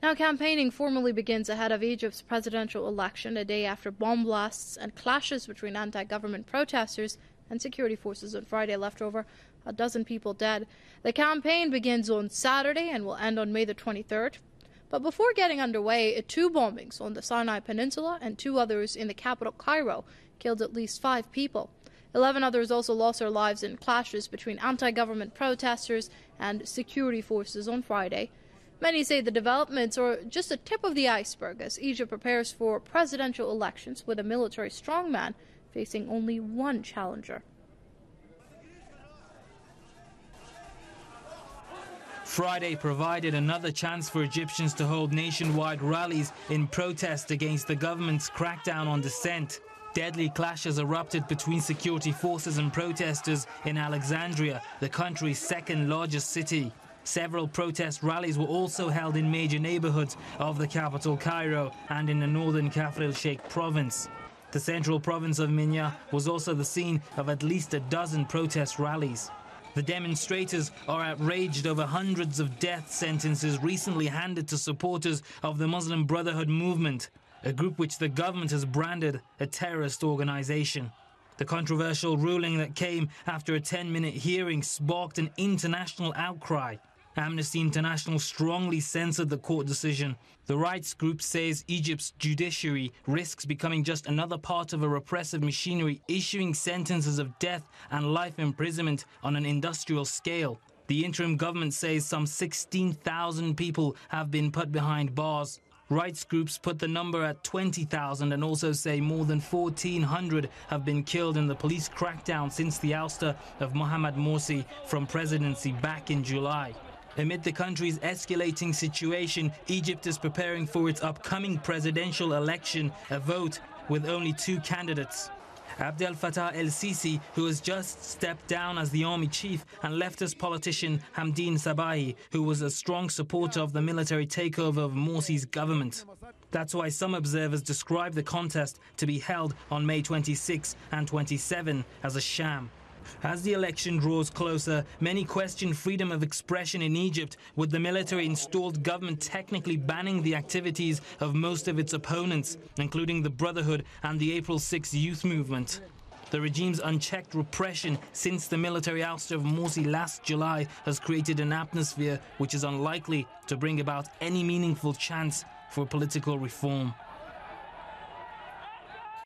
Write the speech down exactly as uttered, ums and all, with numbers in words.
Now, campaigning formally begins ahead of Egypt's presidential election, a day after bomb blasts and clashes between anti-government protesters and security forces on Friday left over a dozen people dead. The campaign begins on Saturday and will end on May the twenty-third. But before getting underway, two bombings on the Sinai Peninsula and two others in the capital, Cairo, killed at least five people. Eleven others also lost their lives in clashes between anti-government protesters and security forces on Friday. Many say the developments are just a tip of the iceberg as Egypt prepares for presidential elections with a military strongman facing only one challenger. Friday provided another chance for Egyptians to hold nationwide rallies in protest against the government's crackdown on dissent. Deadly clashes erupted between security forces and protesters in Alexandria, the country's second largest city. Several protest rallies were also held in major neighborhoods of the capital, Cairo, and in the northern Kafr el-Sheikh province. The central province of Minya was also the scene of at least a dozen protest rallies. The demonstrators are outraged over hundreds of death sentences recently handed to supporters of the Muslim Brotherhood movement, a group which the government has branded a terrorist organization. The controversial ruling that came after a ten-minute hearing sparked an international outcry. Amnesty International strongly censored the court decision. The rights group says Egypt's judiciary risks becoming just another part of a repressive machinery issuing sentences of death and life imprisonment on an industrial scale. The interim government says some sixteen thousand people have been put behind bars. Rights groups put the number at twenty thousand and also say more than fourteen hundred have been killed in the police crackdown since the ouster of Mohamed Morsi from presidency back in July. Amid the country's escalating situation, Egypt is preparing for its upcoming presidential election, a vote with only two candidates. Abdel Fattah el-Sisi, who has just stepped down as the army chief, and leftist politician Hamdin Sabahi, who was a strong supporter of the military takeover of Morsi's government. That's why some observers describe the contest to be held on May twenty-sixth and twenty-seventh as a sham. As the election draws closer, many question freedom of expression in Egypt, with the military-installed government technically banning the activities of most of its opponents, including the Brotherhood and the April sixth youth movement. The regime's unchecked repression since the military ouster of Morsi last July has created an atmosphere which is unlikely to bring about any meaningful chance for political reform.